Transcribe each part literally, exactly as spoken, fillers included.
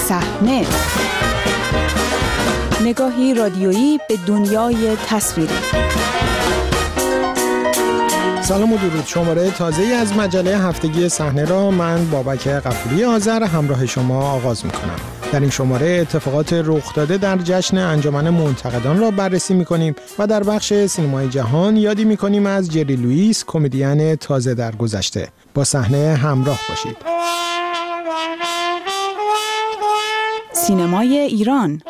صحنه، نگاهی رادیویی به دنیای تصویری. سلام و درود. شماره تازه‌ای از مجله هفتگی صحنه را من بابک غفوری آذر همراه شما آغاز می‌کنم. در این شماره اتفاقات رخ داده در جشن انجمن منتقدان را بررسی می‌کنیم و در بخش سینمای جهان یادی می‌کنیم از جری لوئیس، کمدین تازه درگذشته. با صحنه همراه باشید. سینمای ایران.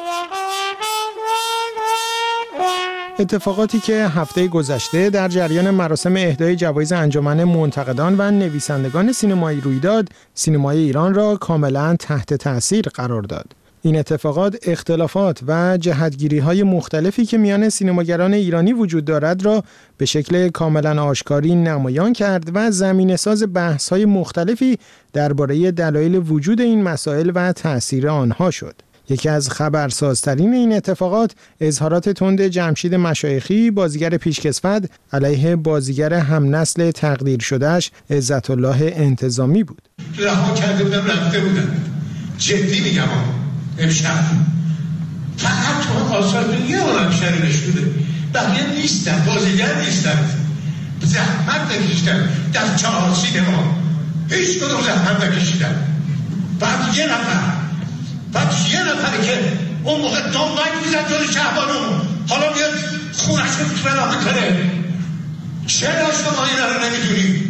اتفاقاتی که هفته گذشته در جریان مراسم اهدای جوایز انجمن منتقدان و نویسندگان سینمایی روی داد، سینمای ایران را کاملا تحت تأثیر قرار داد. این اتفاقات اختلافات و جهتگیری‌های مختلفی که میان سینماگران ایرانی وجود دارد را به شکل کاملا آشکاری نمایان کرد و زمینه‌ساز بحث‌های مختلفی درباره دلایل وجود این مسائل و تأثیر آنها شد. یکی از خبرسازترین این اتفاقات اظهارات تند جمشید مشایخی، بازیگر پیشکسوت، علیه بازیگر همنسل تقدیر شدهش عزت الله انتظامی بود. رها کرده بودم رفته بودم. جدی میگم امشب فقط تو آثار یه عالم شری نشده، بقیه نیستن، بازیگر نیستن، زحمت نکشیدن در چهار سینما، هیچ کدوم زحمت نکشیدن. بعد یه نفر بعد یه نفری که اون موقع دنبک میزد جلوی شهبانو حالا میاد خونش رو فنا میکنه. چرا شما این رو نمیدونی؟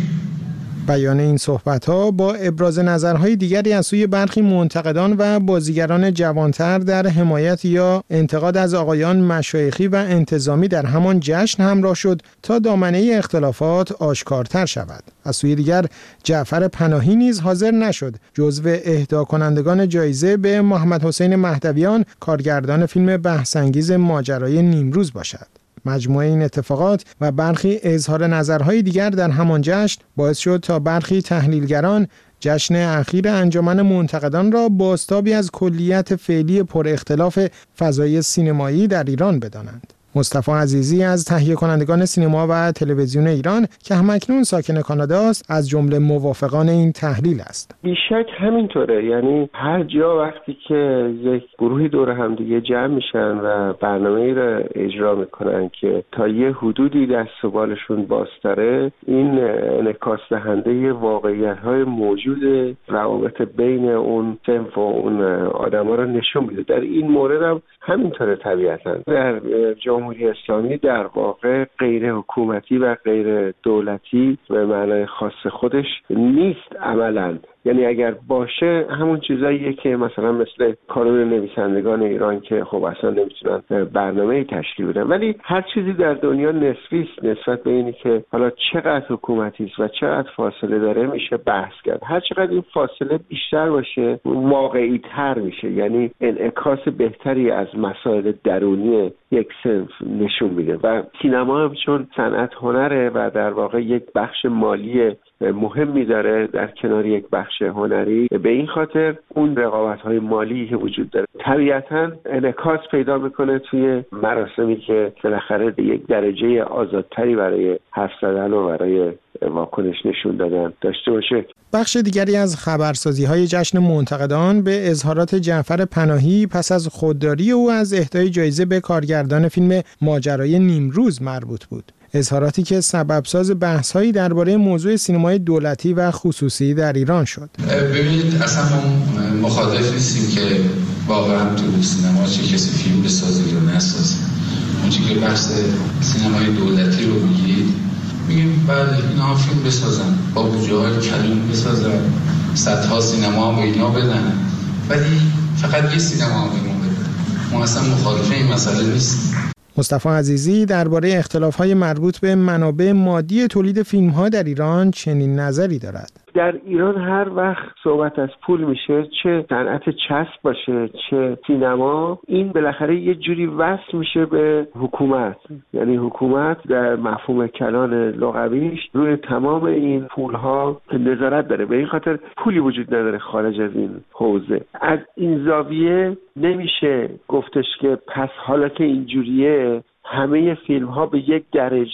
بیان این صحبت‌ها با ابراز نظرهای دیگری از سوی برخی منتقدان و بازیگران جوانتر در حمایت یا انتقاد از آقایان مشایخی و انتظامی در همان جشن همراه شد تا دامنه اختلافات آشکارتر شود. از سوی دیگر جعفر پناهی نیز حاضر نشد جزو اهدا کنندگان جایزه به محمد حسین مهدویان، کارگردان فیلم بحث‌انگیز ماجرای نیمروز باشد. مجموعه این اتفاقات و برخی اظهار نظرهای دیگر در همان جشن باعث شد تا برخی تحلیلگران جشن اخیر انجمن منتقدان را بازتابی از کلیت فعلی پر اختلاف فضای سینمایی در ایران بدانند. مصطفی عزیزی از تهیه کنندگان سینما و تلویزیون ایران که همکنون ساکن کانادا است، از جمله موافقان این تحلیل است. بیشک همینطوره، یعنی هر جا وقتی که یک گروهی دور هم دیگه جمع میشن و برنامه‌ای را اجرا میکنن که تا یه حدودی دست و بالشون بازتره، این انعکاس دهنده واقعیت‌های موجود روابط بین اون صنف و اون آدم‌ها رو نشون میده. در این مورد هم همینطوره طبیعتاً. در جمهوری اسلامی در واقع غیر حکومتی و غیر دولتی به معنای خاص خودش نیست عملاً. یعنی اگر باشه همون چیزاییه که مثلا مثل کانون نویسندگان ایران که خب اصلا نمیتونن برنامه‌ای تشکیل بدن، ولی هر چیزی در دنیا نسبی است نسبت به اینی که حالا چقدر حکومتی است و چقدر فاصله داره میشه بحث کرد. هر چقدر این فاصله بیشتر باشه واقعی تر میشه، یعنی انعکاس بهتری از مسائل درونی یک صنف نشون میده. و سینما هم چون صنعت هنره و در واقع یک بخش مالی مهمی داره در کنار یک بخش هنری، به این خاطر اون رقابت‌های مالی که وجود داره طبیعتاً انعکاس پیدا میکنه توی مراسمی که بالاخره یک درجه آزادتری برای حرف زدن و برای واکنش نشون دادن داشته باشه. بخش دیگری از خبرسازی‌های جشن منتقدان به اظهارات جعفر پناهی پس از خودداری او از اهدای جایزه به کارگردان فیلم ماجرای نیمروز مربوط بود. اظهاراتی که سببساز بحث‌هایی درباره موضوع سینمای دولتی و خصوصی در ایران شد. ببینید اصلا ما مخالف نیستیم که واقعا تو سینما چه کسی فیلم بسازه یا نسازه. اون چیزی که بحث سینمای دولتی رو میگید، میگیم بله اینا فیلم بسازن، با بودجه‌های کلون بسازن، صدها سینما هم اینا بدن، ولی فقط یه سینما هم اینا بدن. ما اصلا مخالف این مسئله نیستیم. مصطفی عزیزی درباره اختلاف‌های مربوط به منابع مادی تولید فیلم‌ها در ایران چنین نظری دارد. در ایران هر وقت صحبت از پول میشه، چه صنعت چسب باشه چه سینما، این بالاخره یه جوری وصل میشه به حکومت. یعنی حکومت در مفهوم کلان لغویش روی تمام این پولها نظارت داره، به این خاطر پولی وجود نداره خارج از این حوزه. از این زاویه نمیشه گفتش که پس حالا که اینجوریه همه فیلم ها به یک درجه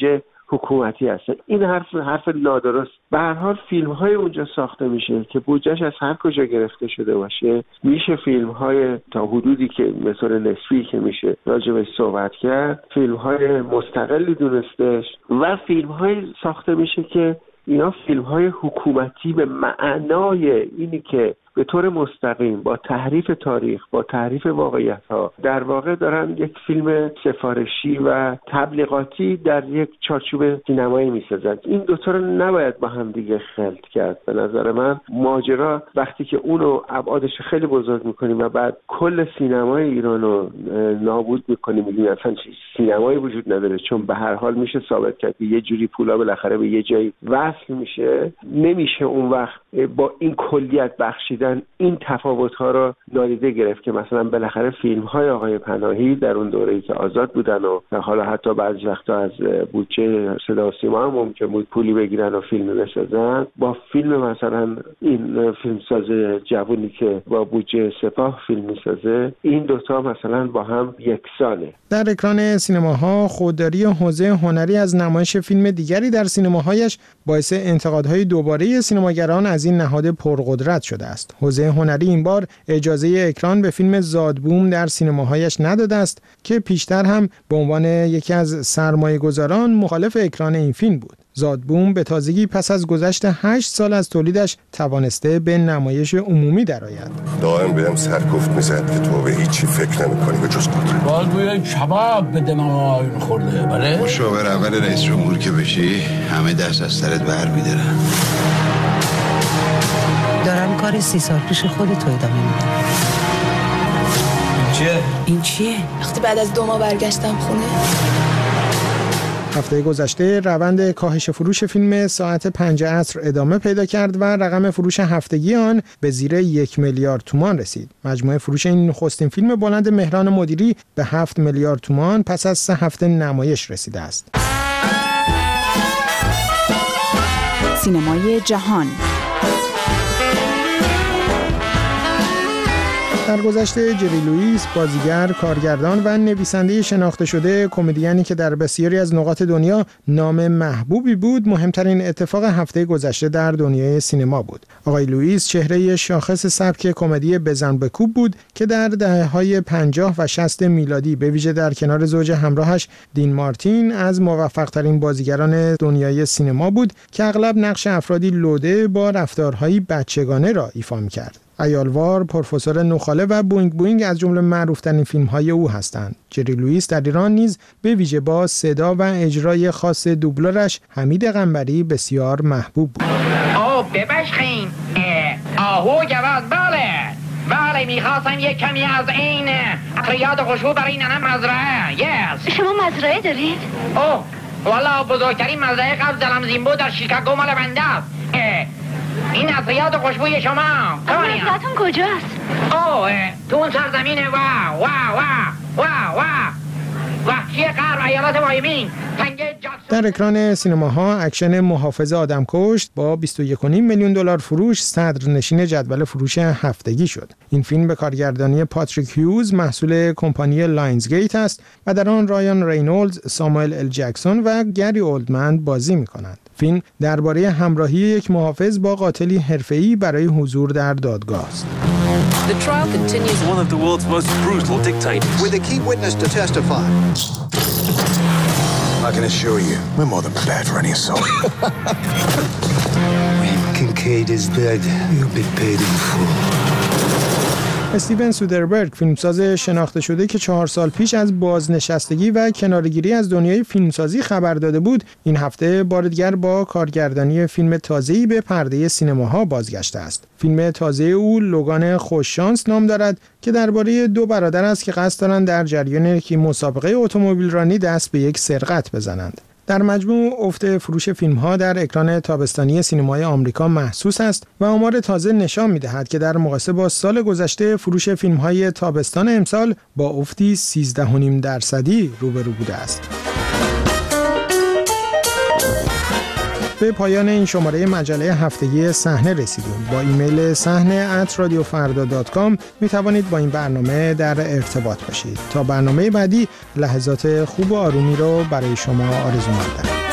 حکومتی هستن. این حرف حرف نادرست. به هر حال فیلم‌های اونجا ساخته میشه که بودجه‌اش از هر کجا گرفته شده باشه، میشه فیلم‌های تا حدودی که مثلا نسبی که میشه راجبش صحبت کرد، فیلم‌های مستقلی دونستش و فیلم‌های ساخته میشه که اینا فیلم‌های حکومتی به معنای اینی که به طور مستقیم با تحریف تاریخ، با تحریف واقعیت‌ها در واقع دارن یک فیلم سفارشی و تبلیغاتی در یک چارچوب سینمایی می‌سازن. این دو تا رو نباید با هم دیگه خلط کرد. به نظر من ماجرا وقتی که اونو ابعادش خیلی بزرگ می‌کنیم و بعد کل سینمای ایران رو نابود می‌کنیم، میگیم اصلا سینمایی وجود نداره، چون به هر حال میشه ثابت کرد که یه جوری پولا بالاخره به یه جایی وصل میشه، نمیشه اون وقت با این کلیت بخشید این تفاوت‌ها رو نادیده گرفت که مثلا بالاخره فیلم‌های آقای پناهی در اون دوره‌ای که آزاد بودن و حالا حتی بعضی وقتا از بودجه صدا و سیما هم ممکن بود پولی بگیرن و فیلم بسازن، با فیلم مثلا این فیلمساز جوونی که با بودجه سپاه فیلم می‌سازه، این دوتا مثلا با هم یکسانه. در اکران سینماها خودداری حوزه هنری از نمایش فیلم دیگری در سینماهایش باعث انتقادهای دوباره سینماگران از این نهاد پرقدرت شده است. حوزه هنری این بار اجازه اکران به فیلم زادبوم در سینماهایش نداده است که پیشتر هم به عنوان یکی از سرمایه‌گذاران مخالف اکران این فیلم بود. زادبوم به تازگی پس از گذشت هشت سال از تولیدش توانسته به نمایش عمومی درآید. دائم بهم سرکوفت میزد که تو به هیچی فکر نمی‌کنی به جز قدرت. باید بوی کباب به دماغ آیون خورده. بله؟ مشاور اول رئیس جمهور که بشی همه دست از سرت بر می‌دارن. دارم کار سی سال پیش خودت رو ادامه میدم. این چیه؟ این چیه؟ وقتی بعد از دو ماه برگشتم خونه. هفته گذشته روند کاهش فروش فیلم ساعت پنج عصر ادامه پیدا کرد و رقم فروش هفتگی آن به زیر یک میلیارد تومان رسید. مجموع فروش این نخستین فیلم بلند مهران مدیری به هفت میلیارد تومان پس از سه هفته نمایش رسیده است. سینمای جهان. در گذشته جری لوئیس بازیگر، کارگردان و نویسنده شناخته شده کمدیانی که در بسیاری از نقاط دنیا نام محبوبی بود، مهمترین اتفاق هفته گذشته در دنیای سینما بود. آقای لوئیس چهره شاخص سبک کمدی بزن بکوب بود که در دهه‌های پنجاه و شصت میلادی به ویژه در کنار زوج همراهش دین مارتین از موفق‌ترین بازیگران دنیای سینما بود که اغلب نقش افرادی لوده با رفتارهایی بچگانه را ایفا می‌کرد. عیالوار، پروفسور نوخاله و بوینگ بوینگ از جمله معروف‌ترین فیلم‌های او هستند. جری لوئیس در ایران نیز به ویژه با صدا و اجرای خاص دوبلورش حمید قنبری بسیار محبوب بود. آه ببخشید، آهو جواز باله بله میخواستم یک کمی از این عطریات خوشبو برای ننم مزرعه. یس شما مزرعه دارید؟ اوه والا بزرگترین مزرعه قبل دلم زیمبو در شیکاگو مال بنده است. این عطریات خوشبوی شما مزرعتون کجاست؟ اوه تو اون سرزمین وا وا وا وا وا وحشی غرب ایالات وایمینگ. در اکران سینماها اکشن محافظ آدمکشت با بیست و یک و نیم میلیون دلار فروش صدرنشین جدول فروش هفتگی شد. این فیلم به کارگردانی پاتریک هیوز محصول کمپانی لاینزگیت است و در آن رایان رینولدز، ساموئل ال جکسون و گری اولدمن بازی می‌کنند. فیلم درباره همراهی یک محافظ با قاتلی حرفه‌ای برای حضور در دادگاه است. The trial continues. One of the world's most brutal dictators. With a key witness to testify. I can assure you, we're more than prepared for any assault. When Kincaid is dead, you'll be paid in full. استیون سودربرگ، فیلمساز شناخته شده که چهار سال پیش از بازنشستگی و کناره‌گیری از دنیای فیلمسازی خبر داده بود، این هفته بار دیگر با کارگردانی فیلم تازه‌ای به پرده سینماها بازگشته است. فیلم تازه او لوگان خوششانس نام دارد که درباره دو برادر است که قصد دارند در جریان یک مسابقه اتومبیلرانی دست به یک سرقت بزنند. در مجموع افت فروش فیلم‌ها در اکران تابستانی سینمای آمریکا محسوس است و آمار تازه نشان می‌دهد که در مقایسه با سال گذشته فروش فیلم‌های تابستان امسال با افتی سیزده و نیم درصدی روبرو بوده است. به پایان این شماره مجله هفتگی صحنه رسیدیم. با ایمیل صحنه ات رادیو فردا دات کام می توانید با این برنامه در ارتباط باشید. تا برنامه بعدی لحظات خوب و آرومی رو برای شما آرزو می‌کنم.